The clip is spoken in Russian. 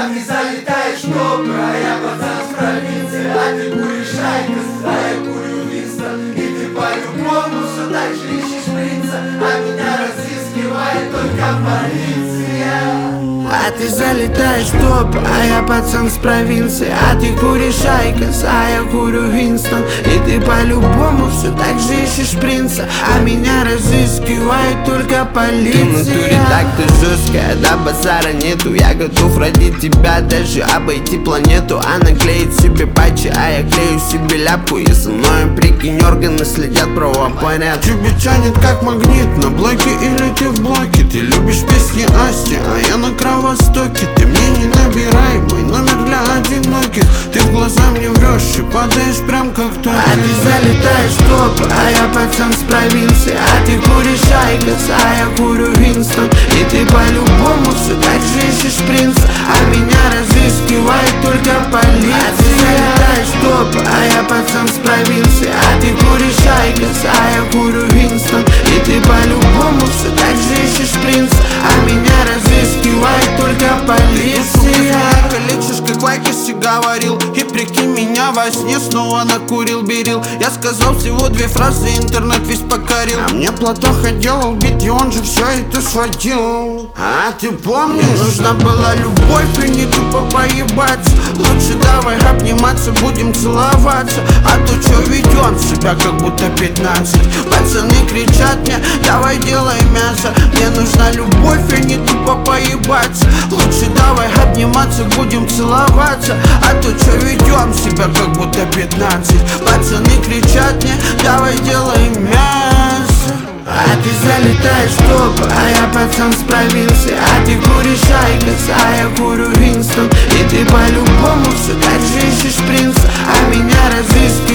А ты залетаешь в топ, а я пацан с провинции. А ты куришь Айкос, а я курю Винстон. И ты по-любому все так же ищешь принца, а меня разыскивает только полиция. А ты залетаешь в топ, а я пацан с провинции. А ты куришь Айкос, а я курю Винстон. И ты по-любому все так же ищешь принца, а меня разыскивает только полиция. Ты в натуре так ты жесткая, да базара нету. Я готов ради тебя даже обойти планету. А наклеить себе патчи, а я клею себе ляпку. И со мной, прикинь, органы следят правопорядок. Тебе тянет как магнит на блоке или ты в блоке. Ты любишь песни Асти, а я на Кровостоке. Ты мне не набирай, мой номер для одиноких. Ты в глаза мне врешь и падаешь прям как тот. А ты залетаешь в топ, а я пацан с провинции. А ты куришь Айкос, а я курю Винстон. И ты по-любому все так же ищешь принца, а меня разыскивает только полиция. А ты залетаешь в топ, а я пацан с провинции. А ты куришь Айкос, а я курю Винстон. И ты по-любому все так же ищешь принца, а меня разыскивает только полиция. Лечишь, как Вайкиси говорил. И прикинь, меня во сне снова накурил берил. Я сказал всего 2 фразы, интернет весь покорил. А мне Платоха делал бит, и он же все это сводил. А ты помнишь, нужна была любовь и не тупо поебаться. Лучше давай обниматься, будем целоваться. А то чё ведём себя, как будто 15. Пацаны кричат мне, давай делай мясо. Мне нужна любовь и не тупо поебаться. Лучше давай обниматься, будем целоваться. А то чё ведём себя, как будто 15. Пацаны кричат мне, давай делай мясо. А ты залетаешь в топ, а я пацан с провинции. А ты куришь Айкос, а я курю Винстон. И ты по-любому все так же ищешь принца, а меня разыскивает